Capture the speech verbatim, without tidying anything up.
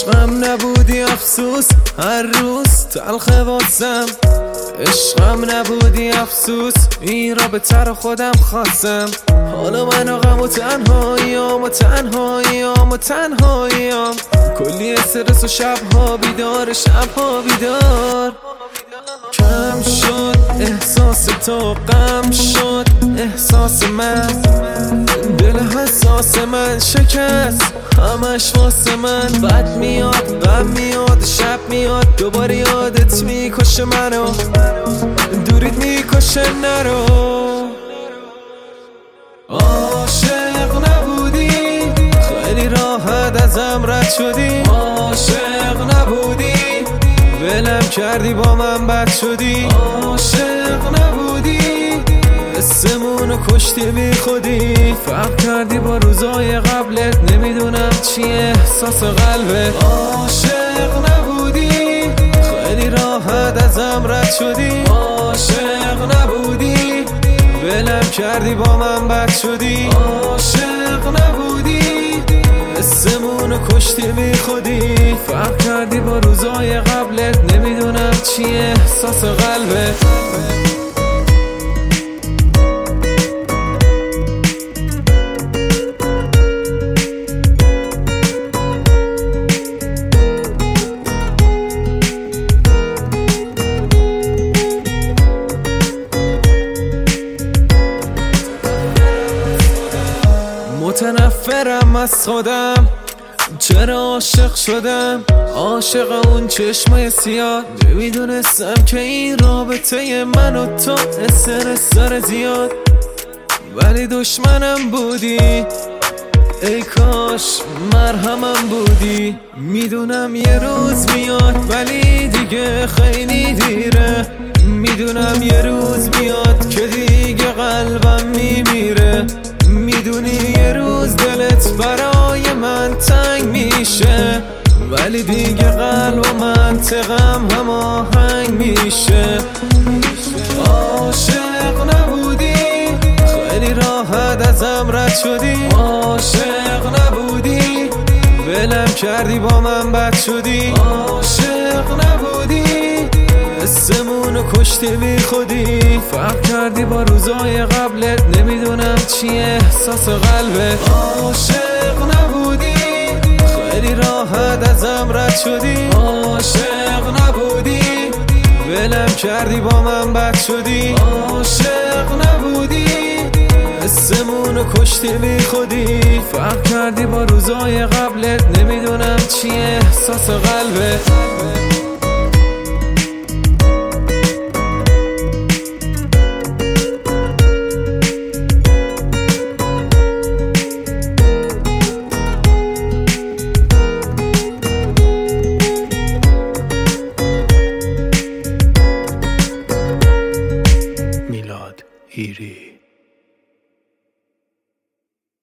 عشقم نبودی افسوس هر روز تلخ واسم، عشقم نبودی افسوس این را به تر خودم خواستم. حالا من و غم و تنهاییام و تنهاییام و تنهاییام، کلی استرس و شبها بیدار شبها بیدار. کم شد احساس تو، غم شد احساس من، دل حساس من شکست همش واسه من. بد میاد غم میاد شب میاد دوباره یادت میکشه منو، دوریت میکشه نرو. عاشق نبودی خیلی راحت ازم رد شدی، عاشق نبودی ولم کردی با من بد شدی، عاشق نبودی اسمونو کشتی بی خودی، فرق کردی با روزای قبلت نمیدونم چیه احساس قلبت. عاشق نبودی خیلی راحت ازم رد شدی، عاشق نبودی ولم کردی با من بد شدی، عاشق نبودی اسمونو کشتی بی خودی، فرق کردی با روزای قبلت نمیدونم چیه احساس قلبت. متنفرم از خودم چرا عاشق شدم، عاشق اون چشمای سیاه. نمیدونستم که این رابطه من و تو استرس داره زیاد، ولی دشمنم بودی ای کاش مرهمم بودی. میدونم یه روز میاد ولی دیگه خیلی دیره، میدونم یه روز میاد که دیگه قلبم میمیره، میدونی یه روز دلت برای من تنگ میشه، ولی دیگه قلب و منطقم هماهنگ میشه. عاشق نبودی خیلی راحت ازم رد شدی، عاشق نبودی ولم کردی با من بد شدی، عاشق نبودی اسمونو کشتی بی خودی، فرق کردی با روزای قبلت نمیدونم چیه احساس قلبت. عاشق نبودی خیلی راحت ازم رد شدی، عاشق نبودی ولم کردی با من بد شدی، عاشق نبودی اسمونو کشتی بی خودی، فرق کردی با روزای قبلت نمیدونم چیه احساس قلبت.